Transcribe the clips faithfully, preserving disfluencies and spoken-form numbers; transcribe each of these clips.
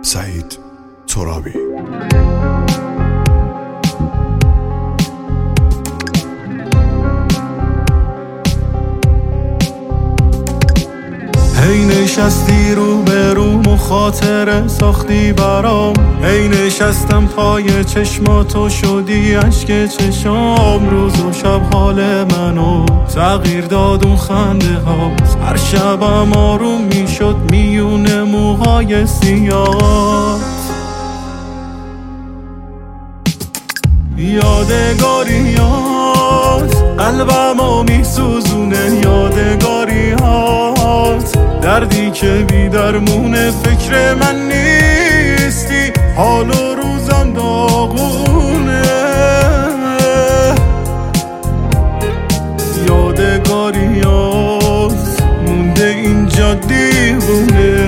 سعید ترابی. هی نشستی رو به رو مخاطره ساختی برام، هی نشستم پای چشماتو شدی عشق چشام. روز و شب حال منو تغییر داد اون خنده ها، هر شبم آروم میشد میونه موهای سیاه. یادگاریات قلبمو میسوزونه، یادگاریات دردی که بی درمونه. فکر من نیستی حال و روزم داغونه، یادگاریات مونده اینجا دیوونه.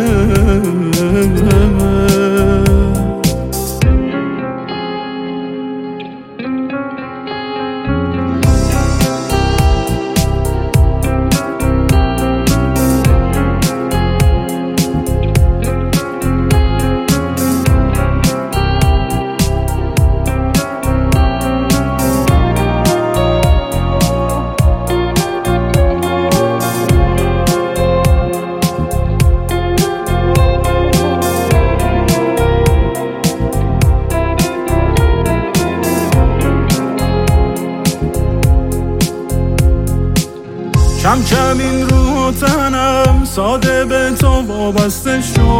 کم کم این روح و تنم ساده به تو وابسته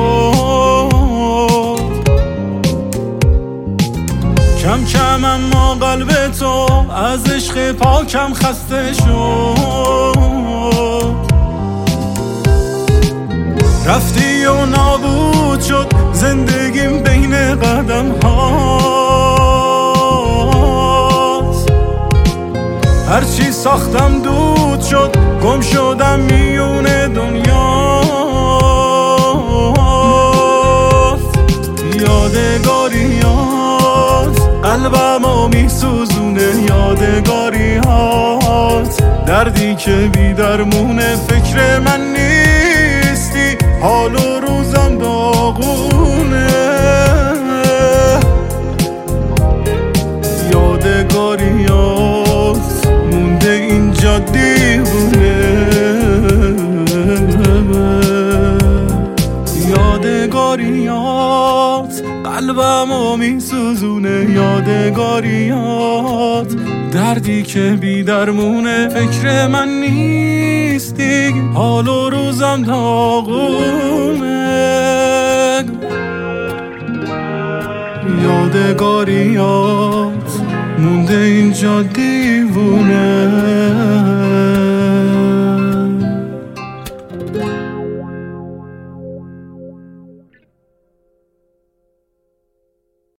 شد، کم کم اما قلب تو از عشق پاکم خسته شد. رفتی و نابود شد زندگیم بین قدم هاست، هرچی ساختم دود شد گم شدم میونه دنیاست. یادگاریات قلبمو میسوزونه، یادگاریات دردی که بی درمونه. فکر من نیستی حال و روزم داغونه، یادگاریات مونده اینجا دیوونه. یادگاریات قلبمو میسوزونه، یادگاریات دردی که بی درمونه. فکر من نیستی حال و روزم داغونه، یادگاریات مونده اینجا دیوونه.